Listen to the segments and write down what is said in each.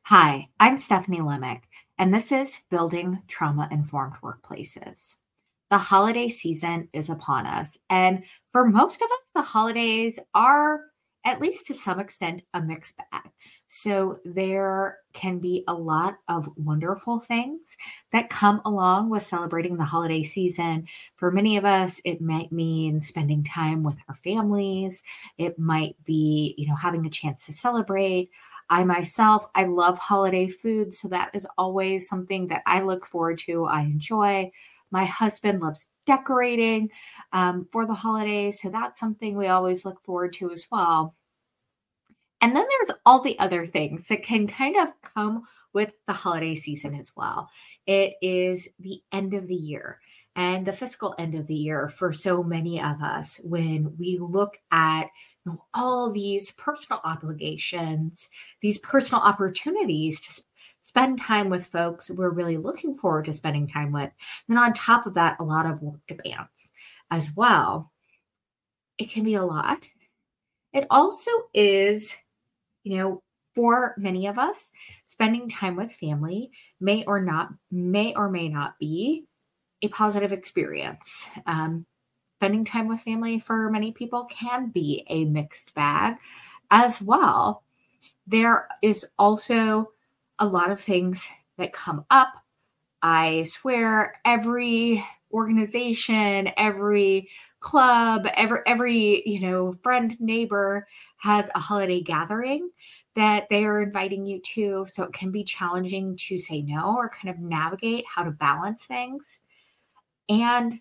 Hi, I'm Stephanie Lemick, and this is Building Trauma Informed Workplaces. The holiday season is upon us, and for most of us, the holidays are, at least to some extent, a mixed bag. So there can be a lot of wonderful things that come along with celebrating the holiday season. For many of us, it might mean spending time with our families. It might be, having a chance to celebrate. I love holiday food, so that is always something that I look forward to. I enjoy. My husband loves decorating for the holidays, so that's something we always look forward to as well. And then there's all the other things that can kind of come with the holiday season as well. It is the end of the year and the fiscal end of the year for so many of us when we look at all these personal obligations, these personal opportunities to spend time with folks we're really looking forward to spending time with. And on top of that, a lot of work demands as well. It can be a lot. It also is, you know, for many of us, spending time with family may or may not be a positive experience. Spending time with family for many people can be a mixed bag as well. There is also a lot of things that come up. I swear every organization, every club, every friend, neighbor has a holiday gathering that they are inviting you to. So it can be challenging to say no or kind of navigate how to balance things. And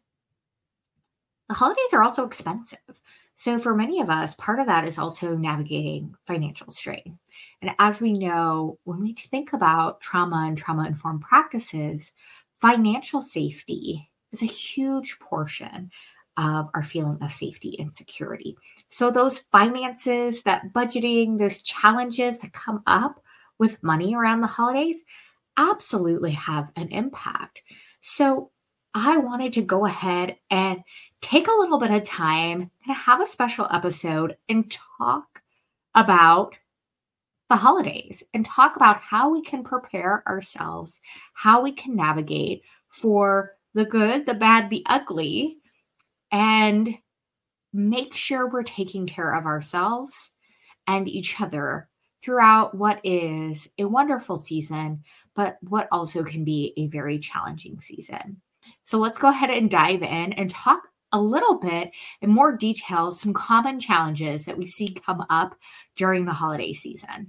the holidays are also expensive. So for many of us, part of that is also navigating financial strain. And as we know, when we think about trauma and trauma informed practices, financial safety is a huge portion of our feeling of safety and security. So those finances, that budgeting, those challenges that come up with money around the holidays absolutely have an impact. So I wanted to go ahead and take a little bit of time and have a special episode and talk about the holidays and talk about how we can prepare ourselves, how we can navigate for the good, the bad, the ugly, and make sure we're taking care of ourselves and each other throughout what is a wonderful season, but what also can be a very challenging season. So let's go ahead and dive in and talk a little bit in more detail, some common challenges that we see come up during the holiday season.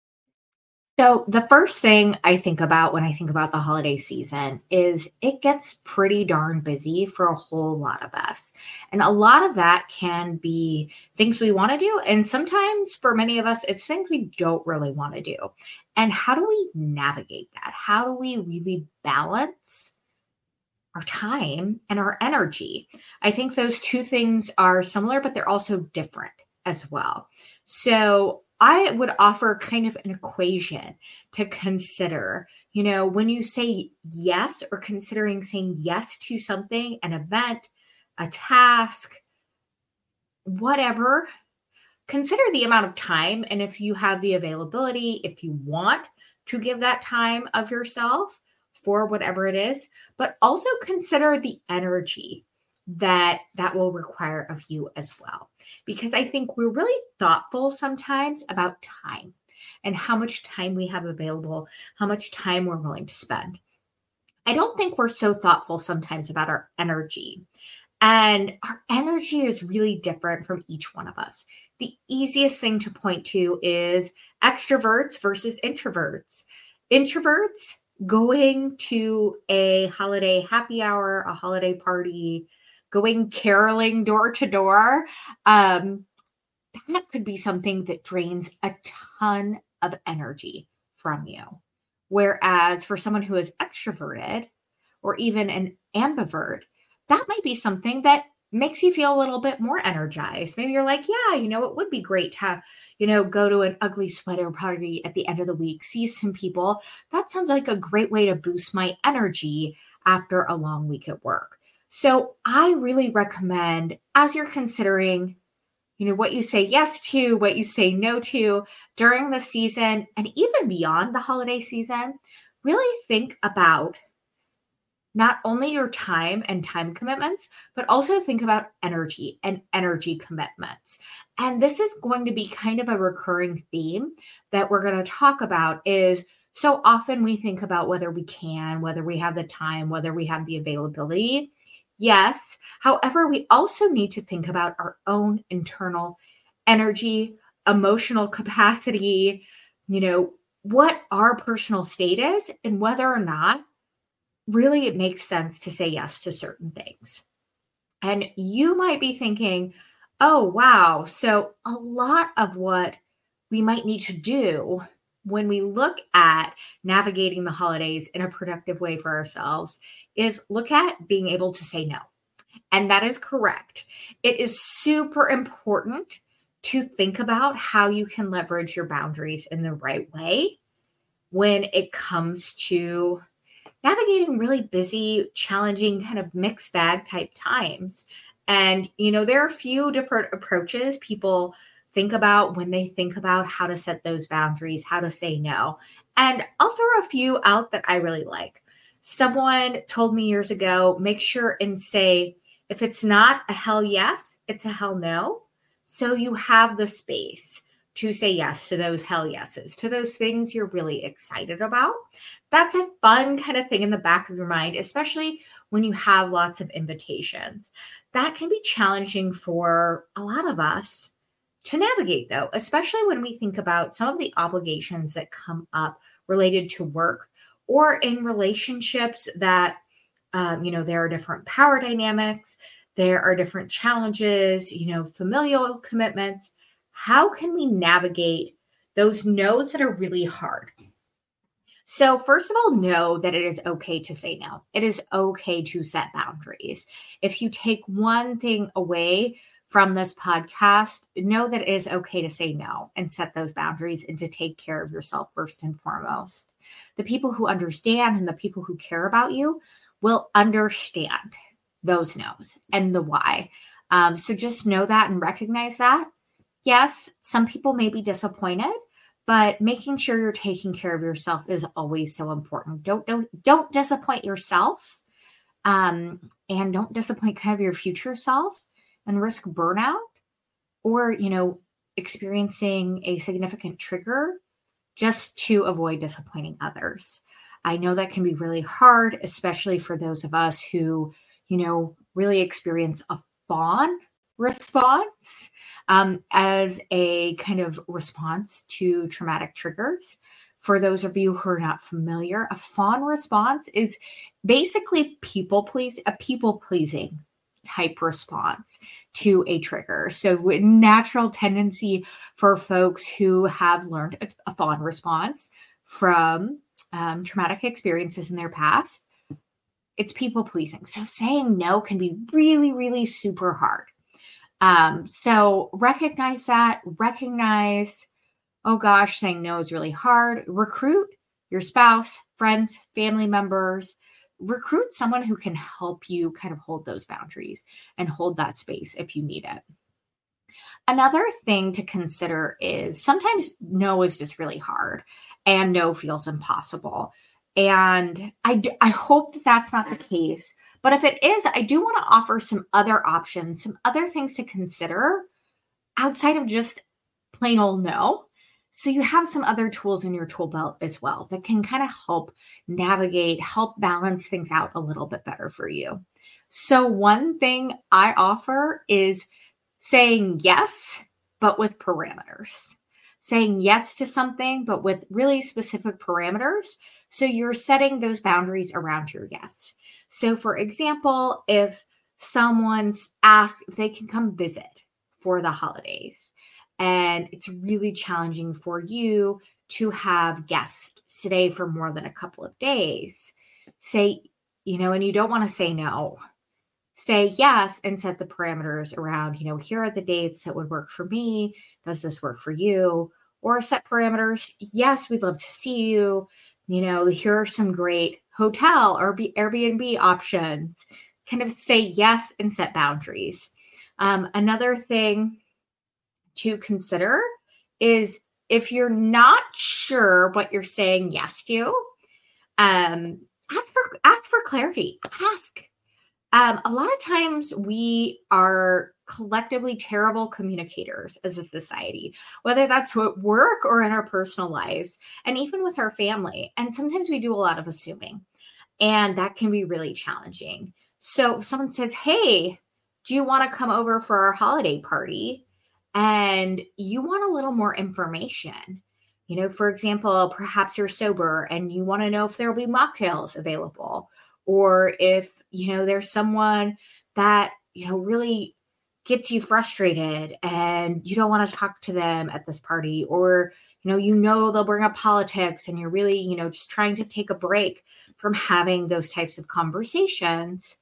So the first thing I think about when I think about the holiday season is it gets pretty darn busy for a whole lot of us. And a lot of that can be things we want to do. And sometimes for many of us, it's things we don't really want to do. And how do we navigate that? How do we really balance our time and our energy? I think those two things are similar, but they're also different as well. So I would offer kind of an equation to consider, when you say yes or considering saying yes to something, an event, a task, whatever, consider the amount of time. And if you have the availability, if you want to give that time of yourself for whatever it is, but also consider the energy that will require of you as well. Because I think we're really thoughtful sometimes about time and how much time we have available, how much time we're willing to spend. I don't think we're so thoughtful sometimes about our energy. And our energy is really different from each one of us. The easiest thing to point to is extroverts versus introverts. Introverts going to a holiday happy hour, a holiday party, going caroling door to door, that could be something that drains a ton of energy from you. Whereas for someone who is extroverted or even an ambivert, that might be something that makes you feel a little bit more energized. Maybe you're like, yeah, it would be great to, go to an ugly sweater party at the end of the week, see some people. That sounds like a great way to boost my energy after a long week at work. So I really recommend, as you're considering what you say yes to, what you say no to during the season, and even beyond the holiday season. Really think about not only your time and time commitments, but also think about energy and energy commitments. And this is going to be kind of a recurring theme that we're going to talk about is so often we think about whether we can, whether we have the time, whether we have the availability. Yes. However, we also need to think about our own internal energy, emotional capacity, what our personal state is, and whether or not really it makes sense to say yes to certain things. And you might be thinking, oh, wow. So a lot of what we might need to do when we look at navigating the holidays in a productive way for ourselves is look at being able to say no. And that is correct. It is super important to think about how you can leverage your boundaries in the right way when it comes to navigating really busy, challenging, kind of mixed bag type times. And, there are a few different approaches people think about when they think about how to set those boundaries, how to say no. And I'll throw a few out that I really like. Someone told me years ago, make sure and say, if it's not a hell yes, it's a hell no. So you have the space to say yes to those hell yeses, to those things you're really excited about. That's a fun kind of thing in the back of your mind, especially when you have lots of invitations. That can be challenging for a lot of us to navigate, though, especially when we think about some of the obligations that come up related to work or in relationships that, there are different power dynamics, there are different challenges, familial commitments. How can we navigate those no's that are really hard? So, first of all, know that it is okay to say no. It is okay to set boundaries. If you take one thing away from this podcast, know that it is okay to say no and set those boundaries and to take care of yourself first and foremost. The people who understand and the people who care about you will understand those no's and the why. So just know that and recognize that. Yes, some people may be disappointed, but making sure you're taking care of yourself is always so important. Don't disappoint yourself, and don't disappoint kind of your future self and risk burnout or experiencing a significant trigger just to avoid disappointing others. I know that can be really hard, especially for those of us who really experience a fawn response as a kind of response to traumatic triggers. For those of you who are not familiar, a fawn response is basically a people pleasing type response to a trigger. So a natural tendency for folks who have learned a fawn response from traumatic experiences in their past, it's people pleasing. So saying no can be really, really super hard. So recognize that, oh gosh, saying no is really hard. Recruit your spouse, friends, family members, recruit someone who can help you kind of hold those boundaries and hold that space if you need it. Another thing to consider is sometimes no is just really hard and no feels impossible. And I hope that that's not the case. But if it is, I do want to offer some other options, some other things to consider outside of just plain old no. So you have some other tools in your tool belt as well that can kind of help navigate, help balance things out a little bit better for you. So one thing I offer is saying yes, but with parameters. Saying yes to something, but with really specific parameters. So you're setting those boundaries around your yes. So for example, if someone's asked if they can come visit for the holidays, and it's really challenging for you to have guests stay for more than a couple of days, say, and you don't want to say no. Say yes and set the parameters around, here are the dates that would work for me. Does this work for you? Or set parameters. Yes, we'd love to see you. Here are some great hotel or Airbnb options. Kind of say yes and set boundaries. Another thing to consider is if you're not sure what you're saying yes to, ask for clarity. Ask. A lot of times we are collectively terrible communicators as a society, whether that's at work or in our personal lives, and even with our family. And sometimes we do a lot of assuming, and that can be really challenging. So if someone says, hey, do you want to come over for our holiday party? And you want a little more information. For example, perhaps you're sober and you want to know if there will be mocktails available, or if, there's someone that, really gets you frustrated and you don't want to talk to them at this party, or, they'll bring up politics and you're really, just trying to take a break from having those types of conversations.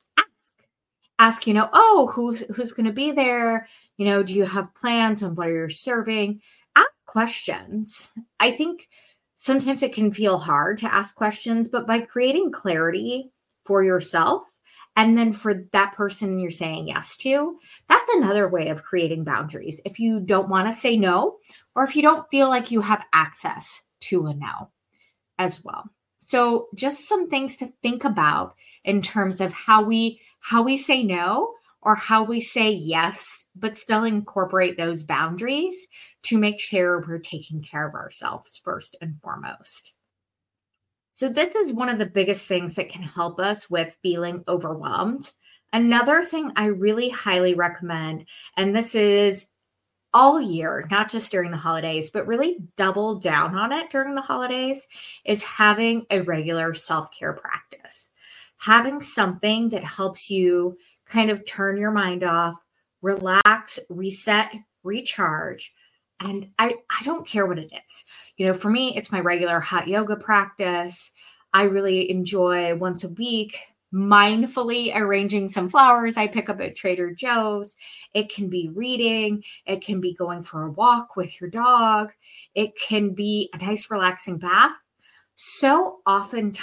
Ask, oh, who's going to be there? Do you have plans on what you're serving? Ask questions. I think sometimes it can feel hard to ask questions, but by creating clarity for yourself and then for that person you're saying yes to, that's another way of creating boundaries. If you don't want to say no, or if you don't feel like you have access to a no as well. So just some things to think about in terms of how we say no or how we say yes, but still incorporate those boundaries to make sure we're taking care of ourselves first and foremost. So this is one of the biggest things that can help us with feeling overwhelmed. Another thing I really highly recommend, and this is all year, not just during the holidays, but really double down on it during the holidays, is having a regular self-care practice. Having something that helps you kind of turn your mind off, relax, reset, recharge. And I don't care what it is. For me, it's my regular hot yoga practice. I really enjoy once a week mindfully arranging some flowers I pick up at Trader Joe's. It can be reading. It can be going for a walk with your dog. It can be a nice relaxing bath. So often,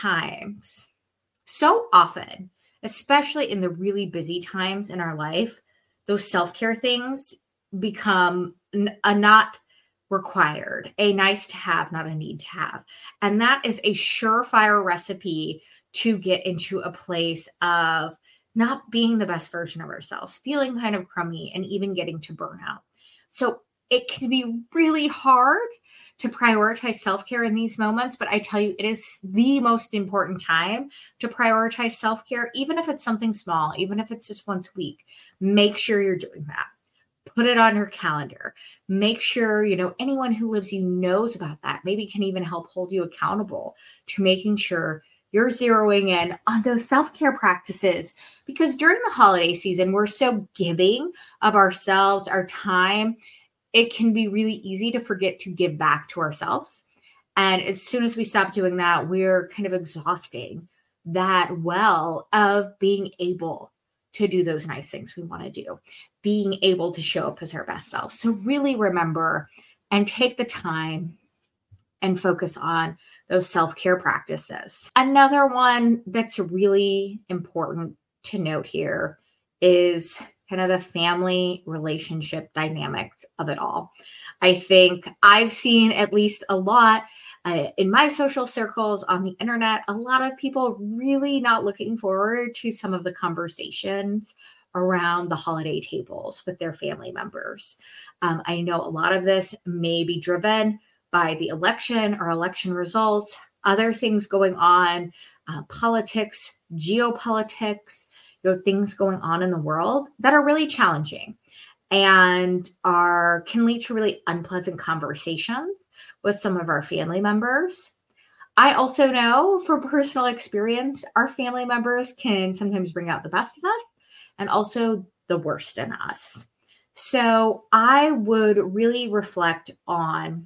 especially in the really busy times in our life, those self-care things become a not required, a nice to have, not a need to have. And that is a surefire recipe to get into a place of not being the best version of ourselves, feeling kind of crummy, and even getting to burnout. So it can be really hard to prioritize self-care in these moments, but I tell you, it is the most important time to prioritize self-care, even if it's something small, even if it's just once a week. Make sure you're doing that. Put it on your calendar. Make sure, anyone who lives you knows about that. Maybe can even help hold you accountable to making sure you're zeroing in on those self-care practices, because during the holiday season, we're so giving of ourselves, our time. It can be really easy to forget to give back to ourselves. And as soon as we stop doing that, we're kind of exhausting that well of being able to do those nice things we want to do, being able to show up as our best self. So really remember and take the time and focus on those self-care practices. Another one that's really important to note here is kind of the family relationship dynamics of it all. I think I've seen at least a lot in my social circles on the internet, a lot of people really not looking forward to some of the conversations around the holiday tables with their family members. I know a lot of this may be driven by the election or election results, other things going on, politics, geopolitics, things going on in the world that are really challenging and can lead to really unpleasant conversations with some of our family members. I also know from personal experience, our family members can sometimes bring out the best in us and also the worst in us. So I would really reflect on,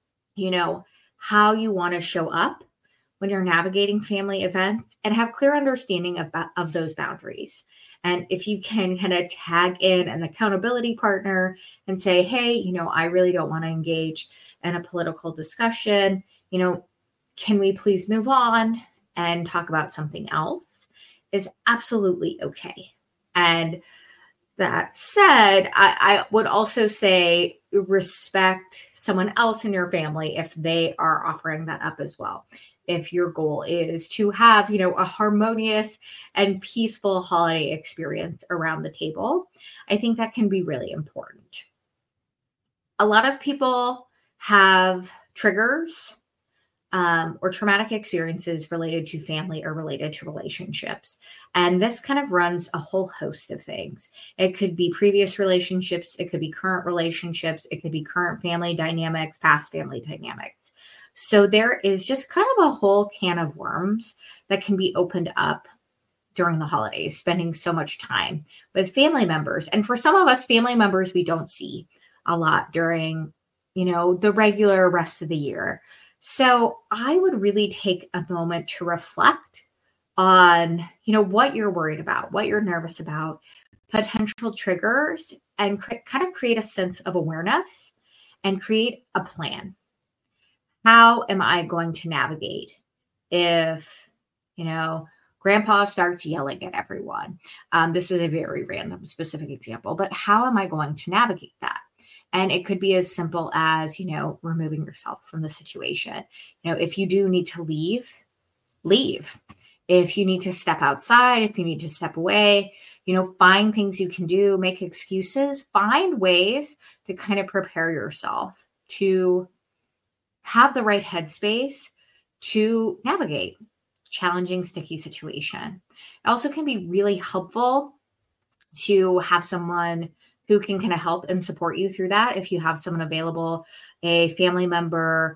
how you want to show up when you're navigating family events and have clear understanding of those boundaries. And if you can kind of tag in an accountability partner and say, hey, I really don't want to engage in a political discussion, can we please move on and talk about something else, is absolutely okay. And That said, I would also say respect someone else in your family if they are offering that up as well. If your goal is to have, a harmonious and peaceful holiday experience around the table, I think that can be really important. A lot of people have triggers or traumatic experiences related to family or related to relationships. And this kind of runs a whole host of things. It could be previous relationships, it could be current relationships, it could be current family dynamics, past family dynamics. So there is just kind of a whole can of worms that can be opened up during the holidays, spending so much time with family members. And for some of us, family members we don't see a lot during, the regular rest of the year. So I would really take a moment to reflect on, what you're worried about, what you're nervous about, potential triggers, and kind of create a sense of awareness and create a plan. How am I going to navigate if, grandpa starts yelling at everyone? This is a very random specific example, but how am I going to navigate that? And it could be as simple as, removing yourself from the situation. If you do need to leave, leave. If you need to step outside, if you need to step away, find things you can do, make excuses, find ways to kind of prepare yourself to have the right headspace to navigate challenging, sticky situation. It also can be really helpful to have someone who can kind of help and support you through that. If you have someone available, a family member,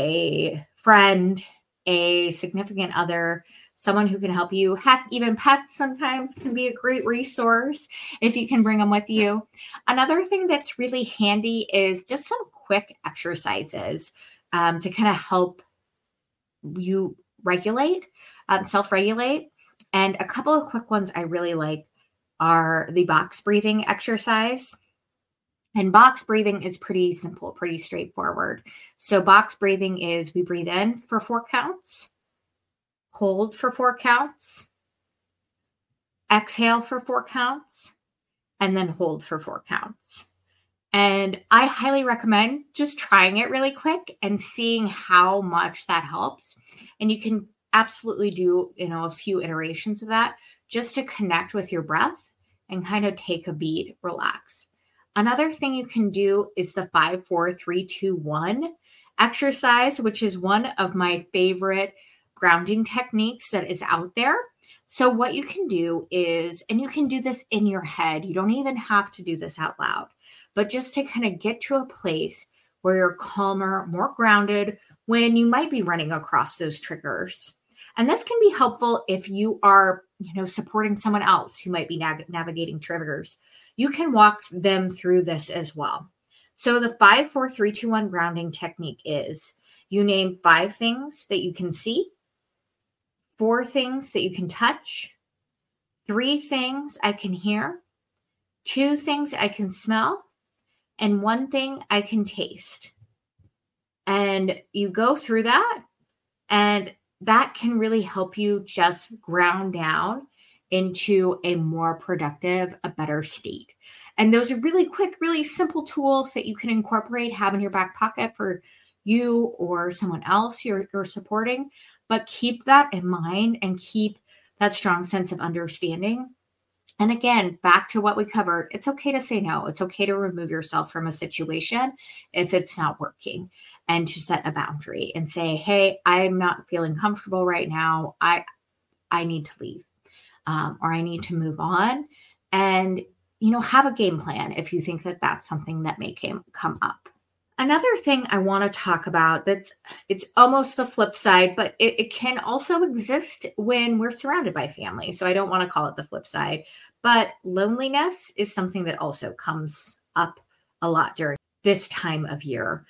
a friend, a significant other, someone who can help you. Heck, even pets sometimes can be a great resource if you can bring them with you. Another thing that's really handy is just some quick exercises to kind of help you regulate, self-regulate. And a couple of quick ones I really like are the box breathing exercise. And box breathing is pretty simple, pretty straightforward. So box breathing is we breathe in for 4 counts, hold for 4 counts, exhale for 4 counts, and then hold for 4 counts. And I highly recommend just trying it really quick and seeing how much that helps. And you can absolutely do, a few iterations of that just to connect with your breath and kind of take a beat, relax. Another thing you can do is the 5, 4, 3, 2, 1 exercise, which is one of my favorite grounding techniques that is out there. So what you can do is, and you can do this in your head, you don't even have to do this out loud, but just to kind of get to a place where you're calmer, more grounded when you might be running across those triggers. And this can be helpful if you are, supporting someone else who might be navigating triggers. You can walk them through this as well. So the 5, 4, 3, 2, 1 grounding technique is you name 5 things that you can see, 4 things that you can touch, 3 things I can hear, 2 things I can smell, and 1 thing I can taste. And you go through that, and that can really help you just ground down into a more productive, a better state. And those are really quick, really simple tools that you can incorporate, have in your back pocket for you or someone else you're supporting. But keep that in mind and keep that strong sense of understanding. And again, back to what we covered, it's okay to say no. It's okay to remove yourself from a situation if it's not working, and to set a boundary and say, hey, I'm not feeling comfortable right now. I need to leave, or I need to move on. And, have a game plan if you think that that's something that may come up. Another thing I want to talk about it's almost the flip side, but it can also exist when we're surrounded by family. So I don't want to call it the flip side, but loneliness is something that also comes up a lot during this time of year.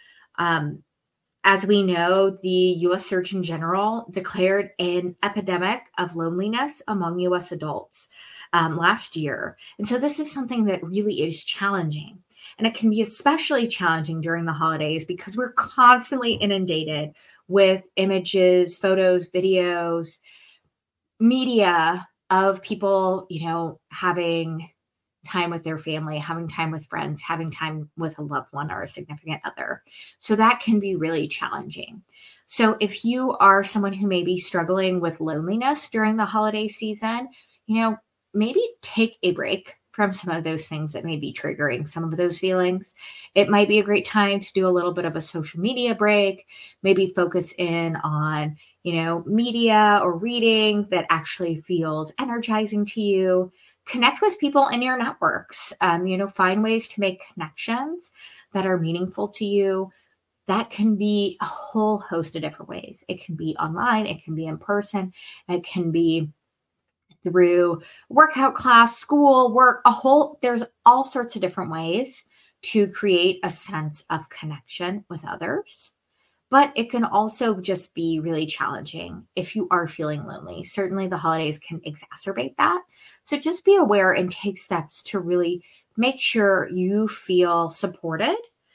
As we know, the U.S. Surgeon General declared an epidemic of loneliness among U.S. adults last year. And so this is something that really is challenging. And it can be especially challenging during the holidays because we're constantly inundated with images, photos, videos, media of people, having time with their family, having time with friends, having time with a loved one or a significant other. So that can be really challenging. So if you are someone who may be struggling with loneliness during the holiday season, maybe take a break from some of those things that may be triggering some of those feelings. It might be a great time to do a little bit of a social media break, maybe focus in on, media or reading that actually feels energizing to you. Connect with people in your networks, find ways to make connections that are meaningful to you. That can be a whole host of different ways. It can be online, it can be in person, it can be through workout class, school, work, there's all sorts of different ways to create a sense of connection with others. But it can also just be really challenging if you are feeling lonely. Certainly the holidays can exacerbate that. So just be aware and take steps to really make sure you feel supported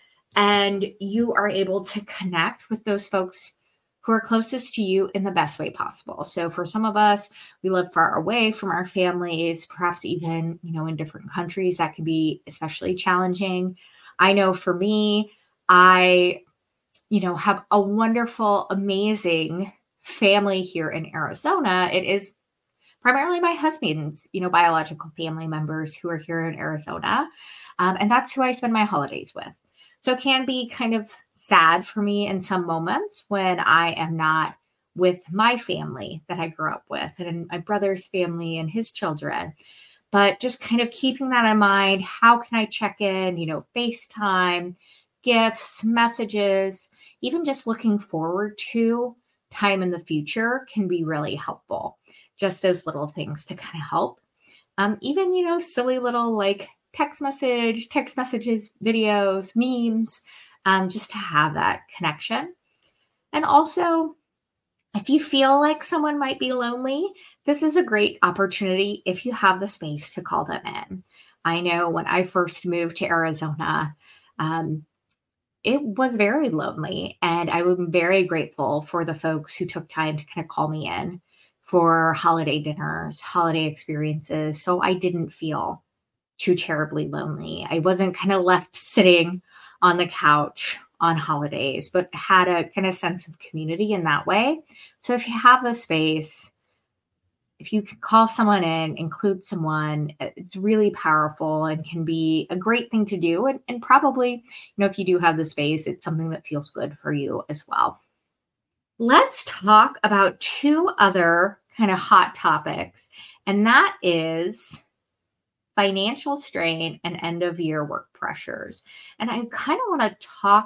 and you are able to connect with those folks who are closest to you in the best way possible. So for some of us, we live far away from our families, perhaps even, in different countries. That could be especially challenging. I know for me, I have a wonderful, amazing family here in Arizona. It is primarily my husband's, biological family members who are here in Arizona. And that's who I spend my holidays with. So it can be kind of sad for me in some moments when I am not with my family that I grew up with and my brother's family and his children. But just kind of keeping that in mind, how can I check in, FaceTime, gifts, messages, even just looking forward to time in the future can be really helpful. Just those little things to kind of help. Even, silly little like text messages, videos, memes, just to have that connection. And also, if you feel like someone might be lonely, this is a great opportunity if you have the space to call them in. I know when I first moved to Arizona, it was very lonely, and I was very grateful for the folks who took time to kind of call me in for holiday dinners, holiday experiences, so I didn't feel too terribly lonely. I wasn't kind of left sitting on the couch on holidays, but had a kind of sense of community in that way. So if you have the space, if you could call someone in, include someone, it's really powerful and can be a great thing to do. And probably, if you do have the space, it's something that feels good for you as well. Let's talk about two other kind of hot topics, and that is financial strain and end of year work pressures. And I kind of want to talk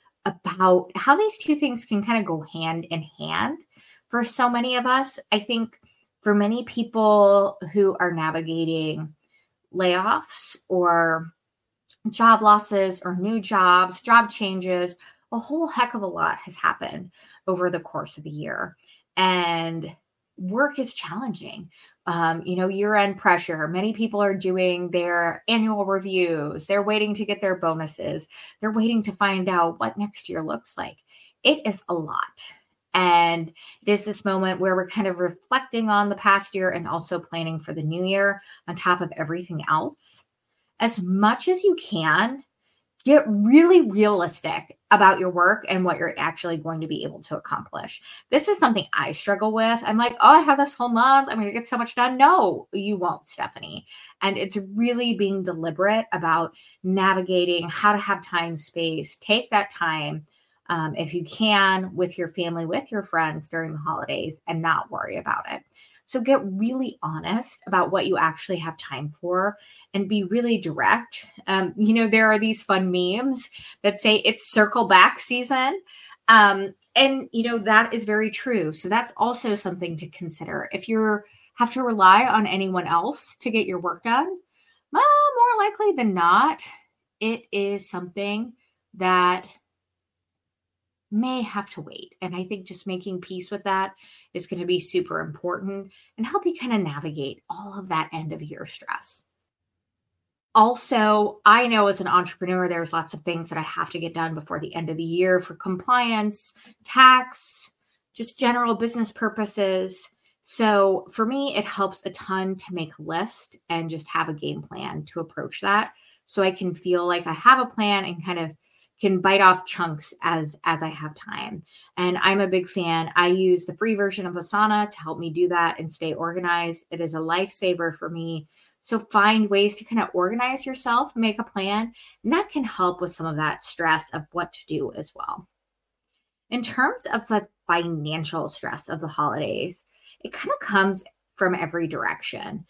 about how these two things can kind of go hand in hand for so many of us. I think for many people who are navigating layoffs or job losses or new jobs, job changes, a whole heck of a lot has happened over the course of the year. And work is challenging. Year-end pressure. Many people are doing their annual reviews. They're waiting to get their bonuses. They're waiting to find out what next year looks like. It is a lot. And it is this moment where we're kind of reflecting on the past year and also planning for the new year on top of everything else. As much as you can, get really realistic about your work and what you're actually going to be able to accomplish. This is something I struggle with. I'm like, I have this whole month. I'm going to get so much done. No, you won't, Stephanie. And it's really being deliberate about navigating how to have time, space, take that time. If you can, with your family, with your friends during the holidays, and not worry about it. So get really honest about what you actually have time for and be really direct. There are these fun memes that say it's circle back season. And that is very true. So that's also something to consider. If you have to rely on anyone else to get your work done, well, more likely than not, it is something that may have to wait. And I think just making peace with that is going to be super important and help you kind of navigate all of that end of year stress. Also, I know as an entrepreneur, there's lots of things that I have to get done before the end of the year for compliance, tax, just general business purposes. So for me, it helps a ton to make a list and just have a game plan to approach that. So I can feel like I have a plan and kind of can bite off chunks as I have time. And I'm a big fan. I use the free version of Asana to help me do that and stay organized. It is a lifesaver for me. So find ways to kind of organize yourself, make a plan, and that can help with some of that stress of what to do as well. In terms of the financial stress of the holidays, it kind of comes from every direction.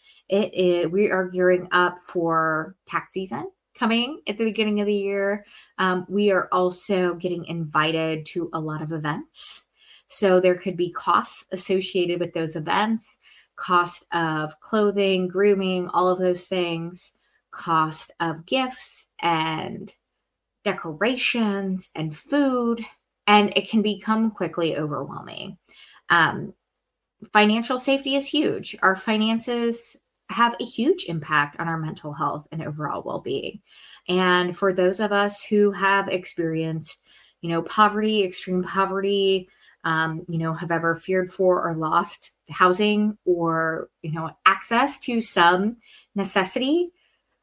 We are gearing up for tax season coming at the beginning of the year. We are also getting invited to a lot of events. So there could be costs associated with those events, cost of clothing, grooming, all of those things, cost of gifts and decorations and food, and it can become quickly overwhelming. Um, Financial safety is huge. Our finances have a huge impact on our mental health and overall well-being. And for those of us who have experienced, poverty, extreme poverty, have ever feared for or lost housing or, access to some necessity,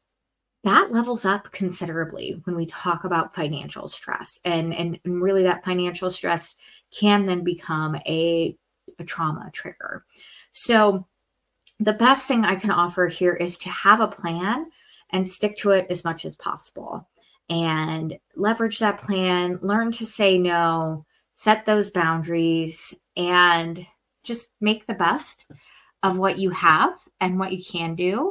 that levels up considerably when we talk about financial stress. And really that financial stress can then become a trauma trigger. So the best thing I can offer here is to have a plan and stick to it as much as possible and leverage that plan, learn to say no, set those boundaries, and just make the best of what you have and what you can do.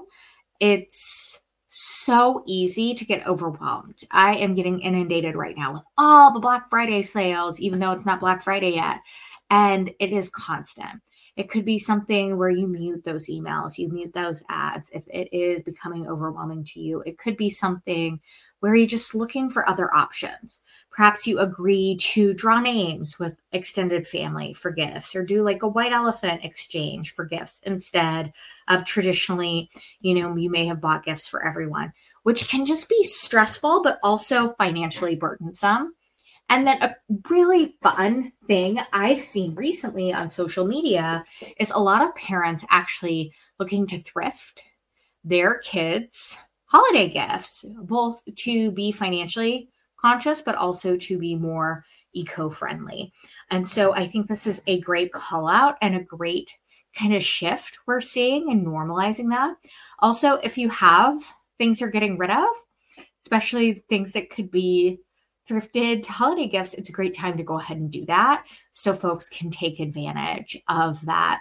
It's so easy to get overwhelmed. I am getting inundated right now with all the Black Friday sales, even though it's not Black Friday yet. And it is constant. It could be something where you mute those emails, you mute those ads if it is becoming overwhelming to you. It could be something where you're just looking for other options. Perhaps you agree to draw names with extended family for gifts or do like a white elephant exchange for gifts instead of traditionally, you may have bought gifts for everyone, which can just be stressful, but also financially burdensome. And then a really fun thing I've seen recently on social media is a lot of parents actually looking to thrift their kids' holiday gifts, both to be financially conscious, but also to be more eco-friendly. And so I think this is a great call out and a great kind of shift we're seeing and normalizing that. Also, if you have things you're getting rid of, especially things that could be thrifted holiday gifts, it's a great time to go ahead and do that so folks can take advantage of that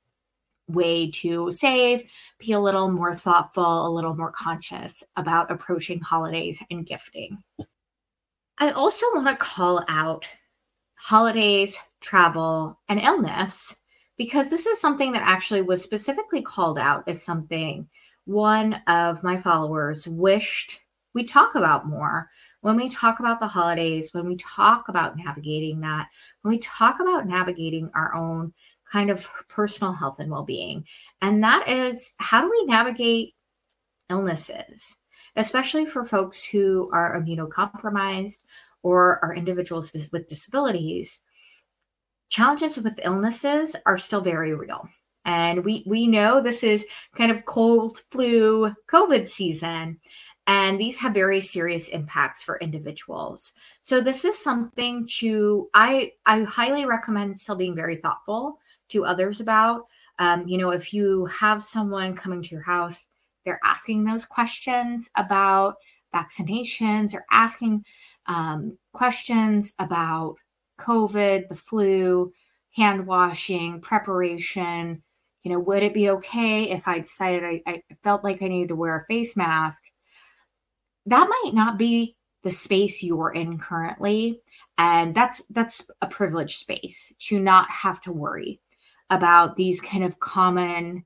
way to save, be a little more thoughtful, a little more conscious about approaching holidays and gifting. I also want to call out holidays, travel, and illness because this is something that actually was specifically called out as something one of my followers wished we talk about more when we talk about the holidays, when we talk about navigating that, when we talk about navigating our own kind of personal health and well-being. And that is, how do we navigate illnesses, especially for folks who are immunocompromised or are individuals with disabilities? Challenges with illnesses are still very real. And we know this is kind of cold, flu, COVID season. And these have very serious impacts for individuals. So this is something I highly recommend still being very thoughtful to others about. If you have someone coming to your house, they're asking those questions about vaccinations or asking questions about COVID, the flu, hand washing, preparation. Would it be okay if I decided I felt like I needed to wear a face mask? That might not be the space you're in currently. And that's a privileged space to not have to worry about these kind of common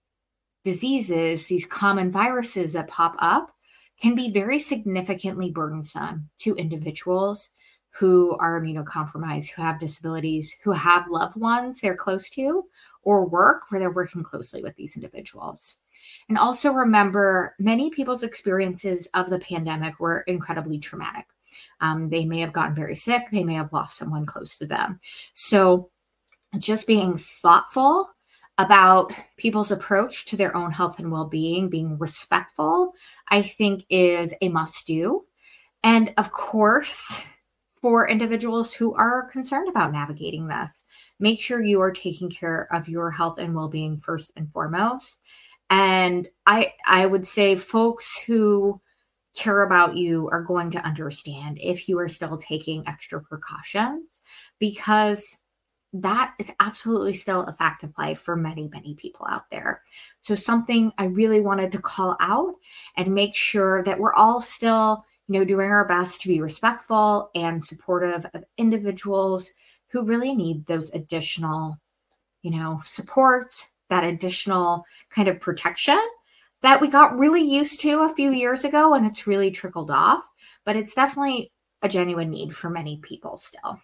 diseases, these common viruses that pop up can be very significantly burdensome to individuals who are immunocompromised, who have disabilities, who have loved ones they're close to, or work where they're working closely with these individuals. And also remember, many people's experiences of the pandemic were incredibly traumatic. They may have gotten very sick. They may have lost someone close to them. So just being thoughtful about people's approach to their own health and well-being, being respectful, I think is a must-do. And of course, for individuals who are concerned about navigating this, make sure you are taking care of your health and well-being first and foremost. And I would say folks who care about you are going to understand if you are still taking extra precautions, because that is absolutely still a fact of life for many, many people out there. So something I really wanted to call out and make sure that we're all still, doing our best to be respectful and supportive of individuals who really need those additional, supports, that additional kind of protection that we got really used to a few years ago, and it's really trickled off, but it's definitely a genuine need for many people still.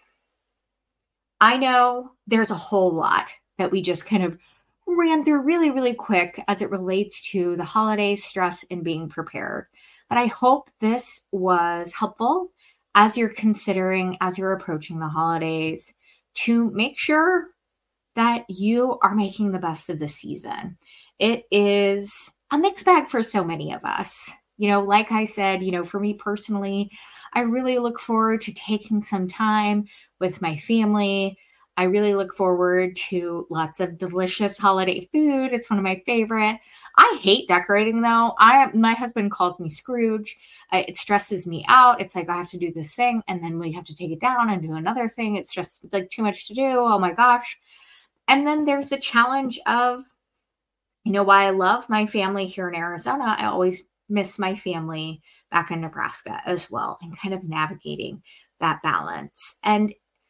I know there's a whole lot that we just kind of ran through really, really quick as it relates to the holiday stress and being prepared. But I hope this was helpful as you're considering, as you're approaching the holidays, to make sure that you are making the best of the season. It is a mixed bag for so many of us. Like I said, for me personally, I really look forward to taking some time with my family. I really look forward to lots of delicious holiday food. It's one of my favorite. I hate decorating though. My husband calls me Scrooge. It stresses me out. It's like I have to do this thing and then we have to take it down and do another thing. It's just like too much to do. Oh my gosh. And then there's the challenge of, while I love my family here in Arizona, I always miss my family back in Nebraska as well, and kind of navigating that balance. And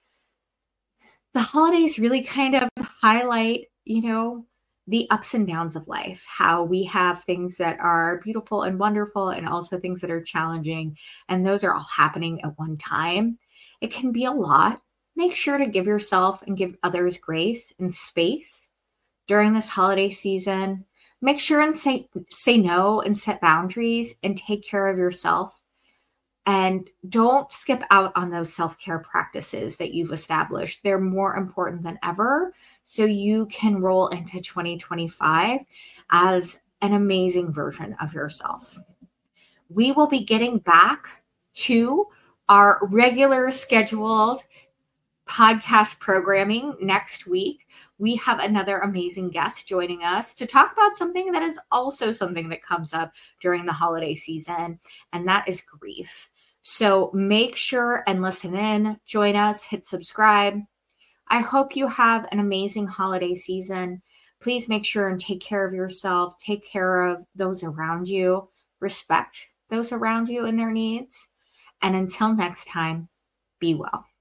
the holidays really kind of highlight, the ups and downs of life, how we have things that are beautiful and wonderful and also things that are challenging. And those are all happening at one time. It can be a lot. Make sure to give yourself and give others grace and space during this holiday season. Make sure and say no and set boundaries and take care of yourself. And don't skip out on those self-care practices that you've established. They're more important than ever. So you can roll into 2025 as an amazing version of yourself. We will be getting back to our regular scheduled podcast programming next week. We have another amazing guest joining us to talk about something that is also something that comes up during the holiday season, and that is grief. So make sure and listen in, join us, hit subscribe. I hope you have an amazing holiday season. Please make sure and take care of yourself, take care of those around you, respect those around you and their needs. And until next time, be well.